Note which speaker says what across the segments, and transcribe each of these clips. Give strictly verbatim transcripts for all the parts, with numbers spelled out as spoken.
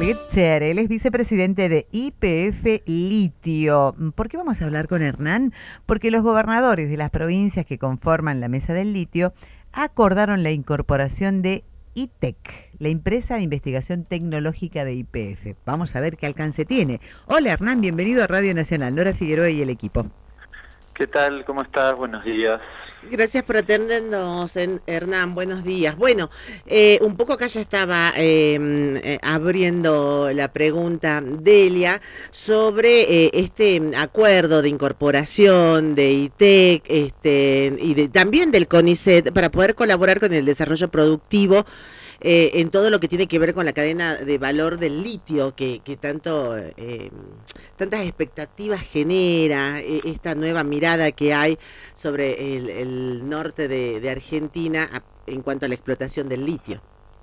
Speaker 1: Getcher, él es vicepresidente de Y P F Litio. ¿Por qué vamos a hablar con Hernán? Porque los gobernadores de las provincias que conforman la Mesa del Litio acordaron la incorporación de I T E C, la empresa de investigación tecnológica de Y P F. Vamos a ver qué alcance tiene. Hola Hernán, bienvenido a Radio Nacional. Nora Figueroa y el equipo.
Speaker 2: ¿Qué tal? ¿Cómo estás? Buenos días.
Speaker 3: Gracias por atendernos, Hernán. Buenos días. Bueno, eh, un poco acá ya estaba eh, eh, abriendo la pregunta Delia sobre eh, este acuerdo de incorporación de I T E C este, y de, también del CONICET para poder colaborar con el desarrollo productivo Eh, en todo lo que tiene que ver con la cadena de valor del litio, que, que tanto eh, tantas expectativas genera, eh, esta nueva mirada que hay sobre el, el norte de, de Argentina a, en cuanto a la explotación del litio.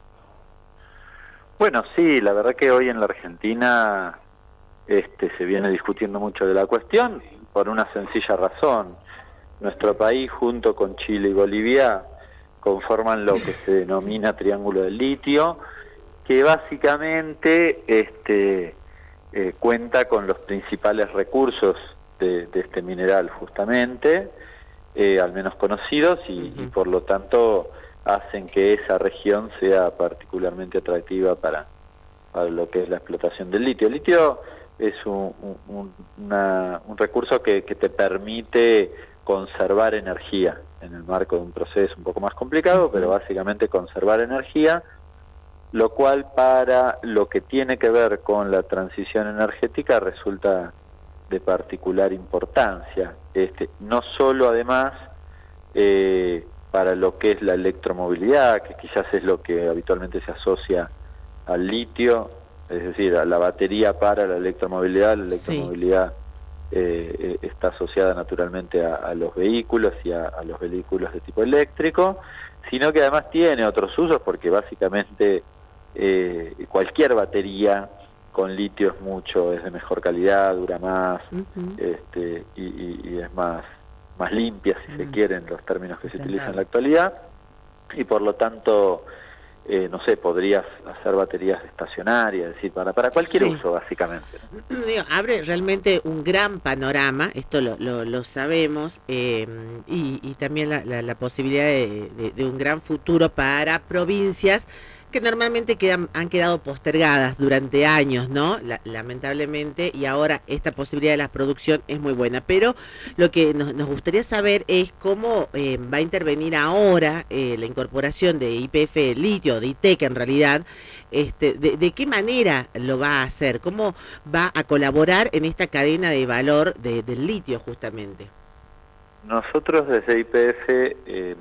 Speaker 2: Bueno, sí, la verdad que hoy en la Argentina este, se viene discutiendo mucho de la cuestión por una sencilla razón. Nuestro país, junto con Chile y Bolivia, conforman lo que se denomina Triángulo del Litio, que básicamente este, eh, cuenta con los principales recursos de, de este mineral justamente, eh, al menos conocidos, y, uh-huh. y por lo tanto hacen que esa región sea particularmente atractiva para, para lo que es la explotación del litio. El litio es un, un, una, un recurso que, que te permite conservar energía en el marco de un proceso un poco más complicado, pero básicamente conservar energía, lo cual para lo que tiene que ver con la transición energética resulta de particular importancia, este, no solo además eh, para lo que es la electromovilidad, que quizás es lo que habitualmente se asocia al litio, es decir, a la batería para la electromovilidad, la electromovilidad sí. Eh, está asociada naturalmente a, a los vehículos y a, a los vehículos de tipo eléctrico, sino que además tiene otros usos porque básicamente eh, cualquier batería con litio es mucho, es de mejor calidad, dura más, uh-huh. este, y, y, y es más, más limpia, si uh-huh. se quieren los términos que se utilizan en la actualidad, y por lo tanto Eh, no sé, podrías hacer baterías estacionarias, es decir, para, para cualquier sí. uso, básicamente.
Speaker 3: Digo, abre realmente un gran panorama, esto lo, lo, lo sabemos, eh, y, y también la, la, la posibilidad de, de, de un gran futuro para provincias que normalmente quedan, han quedado postergadas durante años, ¿no? La, lamentablemente, y ahora esta posibilidad de la producción es muy buena. Pero lo que nos, nos gustaría saber es cómo eh, va a intervenir ahora eh, la incorporación de Y P F Litio, de I T E C en realidad, este, de, de qué manera lo va a hacer, cómo va a colaborar en esta cadena de valor de, del litio justamente.
Speaker 2: Nosotros desde Y P F eh,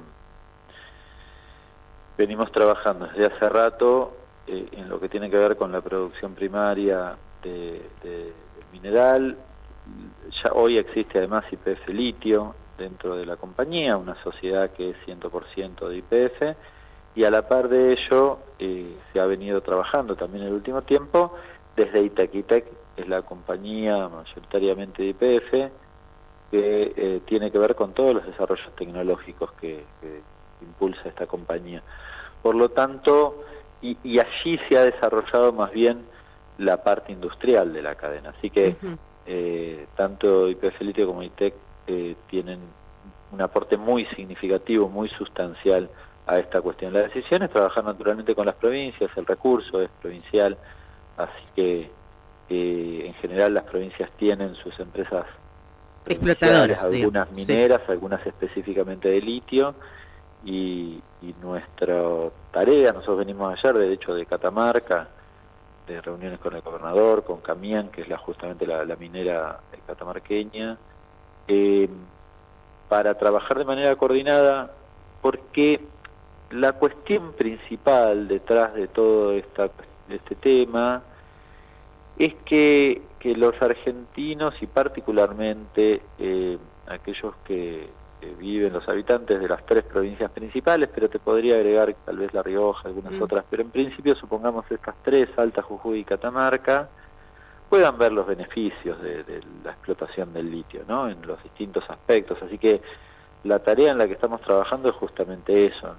Speaker 2: venimos trabajando desde hace rato eh, en lo que tiene que ver con la producción primaria de, de, del mineral. Ya hoy existe además Y P F Litio dentro de la compañía, una sociedad que es cien por ciento de Y P F, y a la par de ello eh, se ha venido trabajando también en el último tiempo desde I T E C. I T E C es la compañía mayoritariamente de Y P F que eh, tiene que ver con todos los desarrollos tecnológicos que, que impulsa esta compañía. Por lo tanto, y, y allí se ha desarrollado más bien la parte industrial de la cadena. Así que uh-huh. eh, tanto Y P F Litio como I T E C eh, tienen un aporte muy significativo, muy sustancial a esta cuestión. La decisión es trabajar naturalmente con las provincias, el recurso es provincial, así que eh, en general las provincias tienen sus empresas
Speaker 3: explotadoras,
Speaker 2: algunas digamos. mineras, sí. algunas específicamente de litio, y, y nuestra tarea, nosotros venimos ayer de hecho de Catamarca, de reuniones con el gobernador, con Camián, que es la, justamente la, la minera catamarqueña, eh, para trabajar de manera coordinada, porque la cuestión principal detrás de todo esta, este tema es que, que los argentinos y particularmente eh, aquellos que, que viven, los habitantes de las tres provincias principales, pero te podría agregar tal vez La Rioja, algunas mm. otras, pero en principio supongamos estas tres, Salta, Jujuy y Catamarca, puedan ver los beneficios de, de la explotación del litio, ¿no? En los distintos aspectos. Así que la tarea en la que estamos trabajando es justamente eso.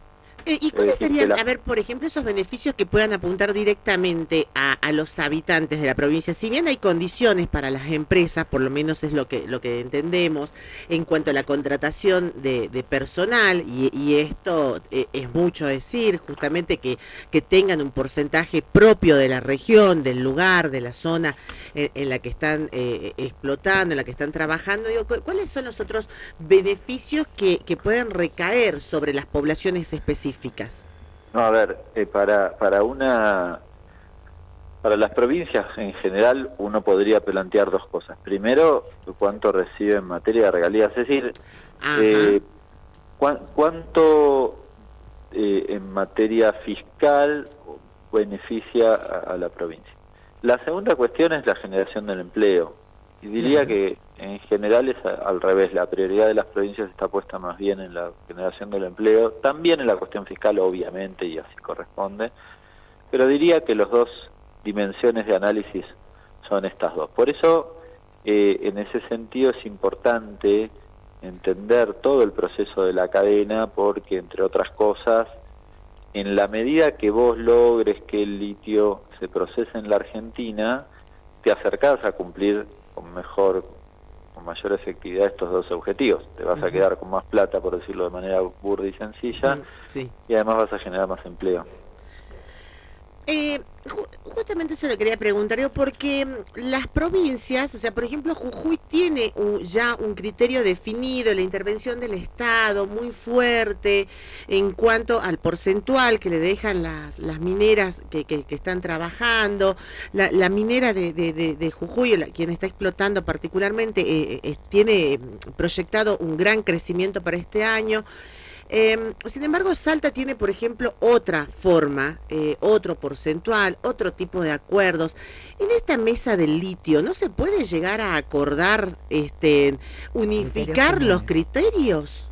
Speaker 3: Eh, ¿Y cuáles serían, a ver, por ejemplo, esos beneficios que puedan apuntar directamente a, a los habitantes de la provincia? Si bien hay condiciones para las empresas, por lo menos es lo que lo que entendemos, en cuanto a la contratación de, de personal, y, y esto eh, es mucho decir, justamente que, que tengan un porcentaje propio de la región, del lugar, de la zona en, en la que están eh, explotando, en la que están trabajando. Digo, ¿cuáles son los otros beneficios que, que pueden recaer sobre las poblaciones específicas?
Speaker 2: No, a ver, eh, para para una para las provincias en general uno podría plantear dos cosas. Primero, cuánto recibe en materia de regalías, es decir, eh, cu cuánto eh, en materia fiscal beneficia a, a la provincia. La segunda cuestión es la generación del empleo. Y diría claro. que en general es a, al revés, la prioridad de las provincias está puesta más bien en la generación del empleo, también en la cuestión fiscal obviamente, y así corresponde, pero diría que las dos dimensiones de análisis son estas dos. Por eso, eh, en ese sentido es importante entender todo el proceso de la cadena, porque entre otras cosas, en la medida que vos logres que el litio se procese en la Argentina, te acercás a cumplir con mejor, con mayor efectividad estos dos objetivos. Te vas uh-huh. a quedar con más plata, por decirlo de manera burda y sencilla, sí. y además vas a generar más empleo.
Speaker 3: Eh, ju justamente eso lo quería preguntar yo, porque las provincias, o sea, por ejemplo, Jujuy tiene un, ya un criterio definido, la intervención del Estado muy fuerte en cuanto al porcentual que le dejan las, las mineras que, que, que están trabajando. La, la minera de, de, de, de Jujuy, la, quien está explotando particularmente, eh, eh, tiene proyectado un gran crecimiento para este año. Eh, sin embargo, Salta tiene, por ejemplo, otra forma, eh, otro porcentual, otro tipo de acuerdos. En esta mesa del litio, ¿no se puede llegar a acordar, este, unificar los criterios?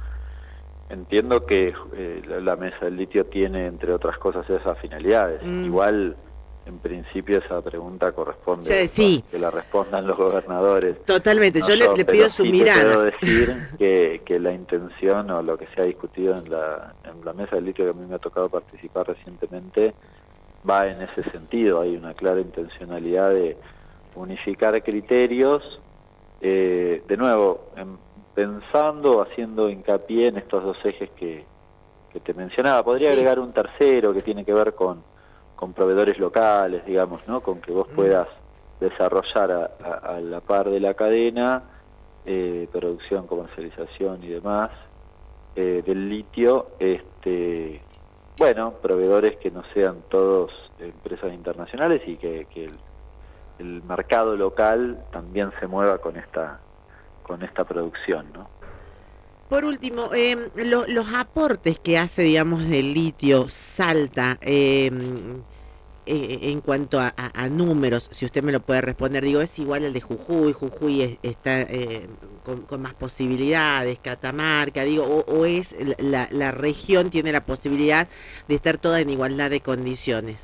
Speaker 2: Entiendo que eh, la, la mesa del litio tiene, entre otras cosas, esas finalidades. Mm. Igual, en principio, esa pregunta corresponde sí, sí. a que la respondan los gobernadores.
Speaker 3: Totalmente, no, yo le, le pido su
Speaker 2: sí
Speaker 3: mirada.
Speaker 2: Puedo decir que, que la intención o lo que se ha discutido en la, en la mesa del litio que a mí me ha tocado participar recientemente va en ese sentido. Hay una clara intencionalidad de unificar criterios, eh, de nuevo, en, pensando, haciendo hincapié en estos dos ejes que, que te mencionaba. Podría sí. agregar un tercero que tiene que ver con con proveedores locales, digamos, ¿no? Con que vos puedas desarrollar a, a, a la par de la cadena, eh, producción, comercialización y demás, eh, del litio, este, bueno, proveedores que no sean todos empresas internacionales y que, que el, el mercado local también se mueva con esta, con esta producción, ¿no?
Speaker 3: Por último, eh, lo, los aportes que hace, digamos, del litio Salta, eh, eh, en cuanto a, a, a números, si usted me lo puede responder, digo, ¿es igual al de Jujuy? Jujuy es, está eh, con, con más posibilidades, Catamarca, digo, o, o es la, la región tiene la posibilidad de estar toda en igualdad de condiciones.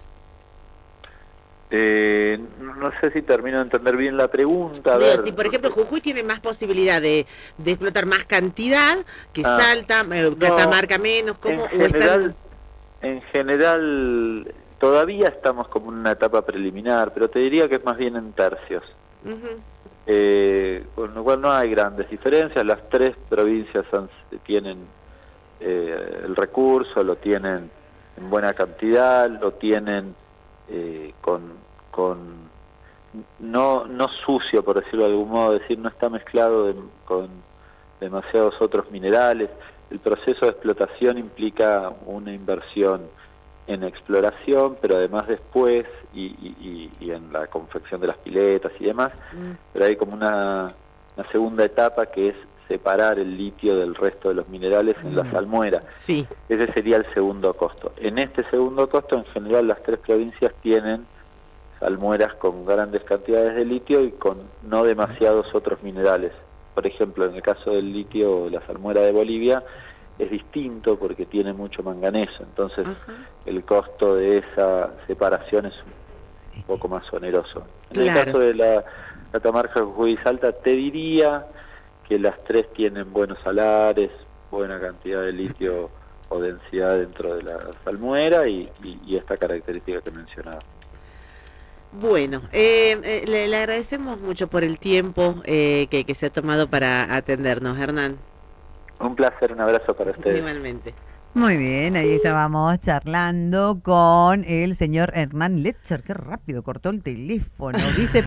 Speaker 2: Eh, no sé si termino de entender bien la pregunta. A
Speaker 3: Digo,
Speaker 2: ver,
Speaker 3: si por ejemplo Jujuy tiene más posibilidad de, de explotar más cantidad que ah, Salta, eh, no, Catamarca menos, ¿cómo?
Speaker 2: En general, están... en general todavía estamos como en una etapa preliminar, pero te diría que es más bien en tercios. Uh-huh. eh, con lo cual no hay grandes diferencias. Las tres provincias han, tienen eh, el recurso, lo tienen en buena cantidad, lo tienen Eh, con, con no, no sucio, por decirlo de algún modo, decir, no está mezclado de, con demasiados otros minerales. El proceso de explotación implica una inversión en exploración, pero además después, y, y, y en la confección de las piletas y demás, mm. pero hay como una, una segunda etapa que es separar el litio del resto de los minerales en mm. la salmuera.
Speaker 3: Sí.
Speaker 2: Ese sería el segundo costo. En este segundo costo, en general, las tres provincias tienen salmueras con grandes cantidades de litio y con no demasiados otros minerales. Por ejemplo, en el caso del litio, la salmuera de Bolivia es distinto porque tiene mucho manganeso, entonces uh-huh. el costo de esa separación es un poco más oneroso. En claro. el caso de la Catamarca, Jujuy y Salta, te diría que las tres tienen buenos salares, buena cantidad de litio o densidad dentro de la salmuera y, y, y esta característica que mencionaba.
Speaker 3: Bueno, eh, eh, le, le agradecemos mucho por el tiempo eh, que, que se ha tomado para atendernos, Hernán.
Speaker 2: Un placer, un abrazo para ustedes.
Speaker 3: Igualmente.
Speaker 1: Muy bien, ahí estábamos charlando con el señor Hernán Letcher. Qué rápido cortó el teléfono. Dice